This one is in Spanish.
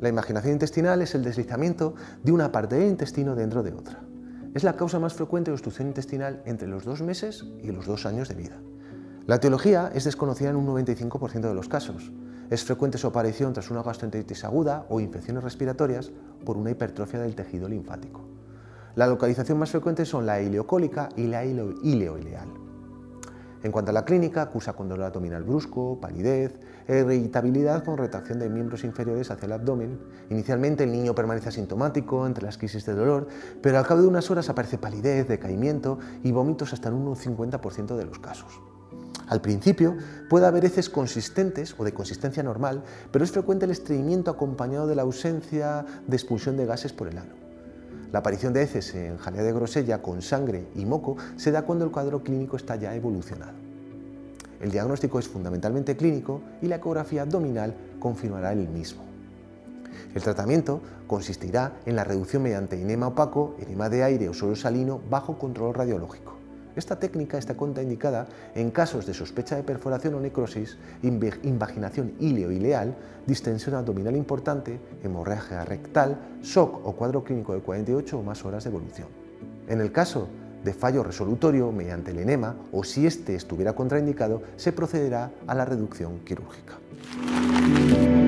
La invaginación intestinal es el deslizamiento de una parte del intestino dentro de otra. Es la causa más frecuente de obstrucción intestinal entre los 2 meses y los 2 años de vida. La etiología es desconocida en un 95% de los casos. Es frecuente su aparición tras una gastroenteritis aguda o infecciones respiratorias por una hipertrofia del tejido linfático. La localización más frecuente son la ileocólica y la ileoileal. En cuanto a la clínica, cursa con dolor abdominal brusco, palidez e irritabilidad con retracción de miembros inferiores hacia el abdomen. Inicialmente el niño permanece asintomático entre las crisis de dolor, pero al cabo de unas horas aparece palidez, decaimiento y vómitos hasta en un 50% de los casos. Al principio puede haber heces consistentes o de consistencia normal, pero es frecuente el estreñimiento acompañado de la ausencia de expulsión de gases por el ano. La aparición de heces en jalea de grosella con sangre y moco se da cuando el cuadro clínico está ya evolucionado. El diagnóstico es fundamentalmente clínico y la ecografía abdominal confirmará el mismo. El tratamiento consistirá en la reducción mediante enema opaco, enema de aire o suero salino bajo control radiológico. Esta técnica está contraindicada en casos de sospecha de perforación o necrosis, invaginación ileoileal, distensión abdominal importante, hemorragia rectal, shock o cuadro clínico de 48 o más horas de evolución. En el caso de fallo resolutorio mediante el enema o si éste estuviera contraindicado, se procederá a la reducción quirúrgica.